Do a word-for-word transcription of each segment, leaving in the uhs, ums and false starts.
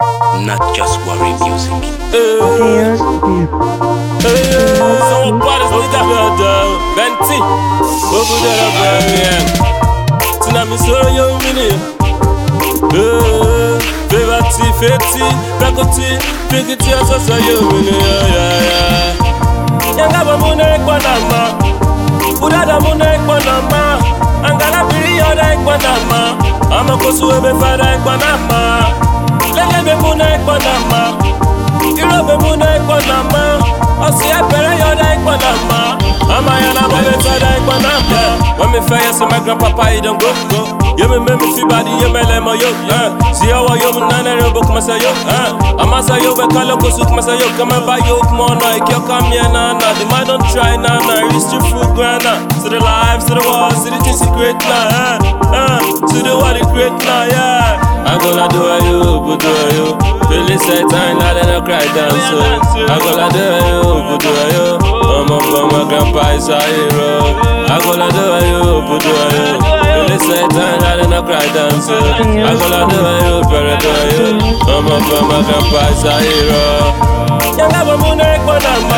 Not just worry music. Hey, hey, some parties we got the Venti. Over there, man. Tsunami soro yo mini. Hey, Fevati, Feti, Pekoti, Pikiti, Asasa yo mini. Yeah, yeah. Yanga bamune ekwanama. Udada mune ekwanama. Angala biri yoda ekwanama. Amakosu ebe fada ekwanama. Lele be mune ekwanama. Iro be mune ekwanama. Osi epere yoda ekwanama. Amayana babe fada ekwanama. When me fire so my grandpapa he don't go go. You me make me feel body, you me let me yo. See how I yo nana yo book myself yo. Amasa yo be kalo kosu myself yo. Come and buy yo more no. Ik yo come here na na. The man don't try na na. Reach the fruit grana. To the lives, to the walls, to the things great na. To the what it great na yeah. I'm gonna do it you, but do it you. Feel say time now they no cry down so. I'm gonna do it you, but do it you. Mama, mama, grandpa is a hero. I'm gonna do it you, but do it you. Feel say time now they no cry down so. I'm gonna do it you, better do it you. Mama, mama, grandpa is a hero. Yanga bamune ekwanama.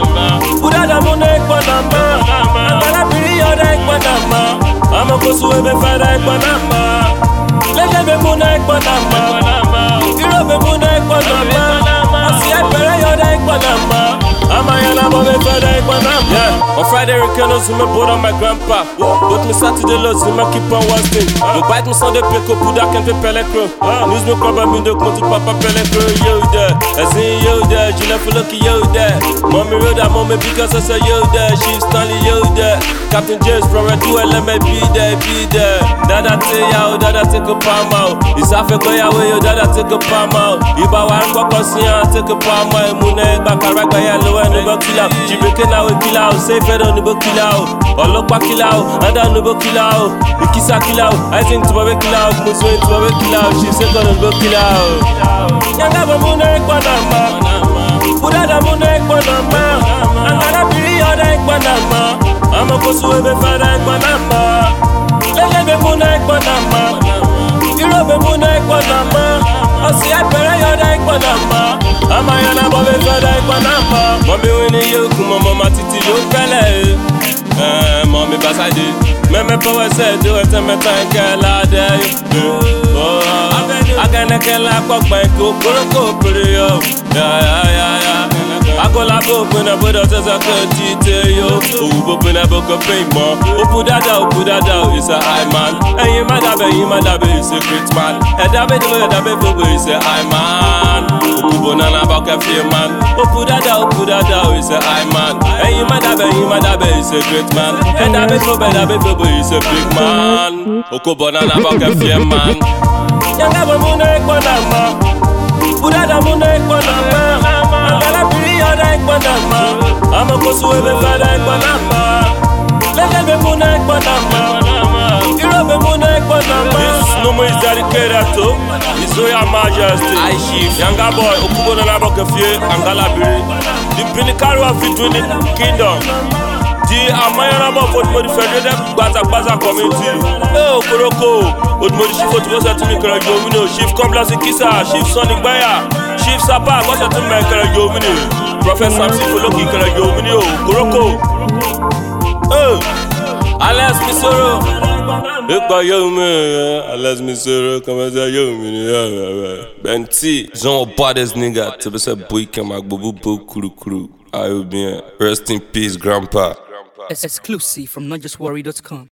Udada mune ekwanama. Angala biri yoda ekwanama. Amakosu ebe fada ekwanama. Lele be mune ekwanama. Iro be mune ekwanama. Asi epere yoda ekwanama. Amayana babe fada ekwanama. Yeah, on Friday Rickano Zuma board on my grandpa. But me Saturday lo Zuma keep on one thing. Me bite me Sunday peko puda can pe pelekro. News me crab me do come to papa pelekro. Yo there, I see yo there. Jula for lucky yo there. Mommy road that mommy because I say yo there. Chief Stanley yo there. Captain James from Red Duel let me be there, be there. Dada take ya, dada take a palm out. It's Africa ya way yo, dada take a palm out. Iba wa kwa kosia take a palm out. Mune ba karagba ya low and no kill out. Jibeke na we kill out. Say fed on no kill out. Olokwa kill out. Anda no kill out. Ikisa kill out. I think to babe kill out. Muzo to babe kill out. She say gonna no kill out. Yanga ba mune ekwanama. Udada mune ekwanama. Angala biri yoda ekwanama. Amakosu ebe fada ekwanama. Lele be mune ekwanama. Iro be mune ekwanama. Osi epere yoda ekwanama. Amayana babe fada ekwanama. Mami wini yo kuma mama titi yo pele. Eh, mami basade. Meme power say do it me tanke la de yo. Oh, agane kela kokpa ko koroko pere yo. Yeah yeah yeah yeah. Agola bo pena bodo tesa kentite yo. Ubo pena boko pay mo. Opu dada opu dada is a high man. And you madabe you madabe is a great man. And dabe do dabe bobo is a high man. Okubo nana baka fear man. Opu dada opu dada is a high man. And you madabe you madabe is a great man. And dabe bobo dabe bobo is a big man. Okubo nana baka fear man. Yanga bamune ekwanama. Udada mune ekwanama. Angala biri yoda ekwanama. Amakosu ebe fada ekwanama. Lele be mune ekwanama. Iro be mune ekwanama. This number is dedicated to His Royal Majesty I Chief Yanga boy Okubo nana boke fie Angala biri. The pinnacle of the kingdom. The Amayana for the Federal Baza Baza community. Oh, Koroko, Odmodi Chief Otubosa to me, Karagomino, Chief Complas Kisa, Chief Sonic Baya, Chief Sapa, what's to me, Karagomino, Professor Samsi Foloki, Karagomino, Koroko. Oh, Alas Misoro, Ekba Yomi, Alas Misoro, come as a Yomi, Benti, Jean Bades nigga, to be said, boy, come back, Bobo Kuru Kuru. I will be rest in peace, Grandpa. Exclusive from not just worry dot com.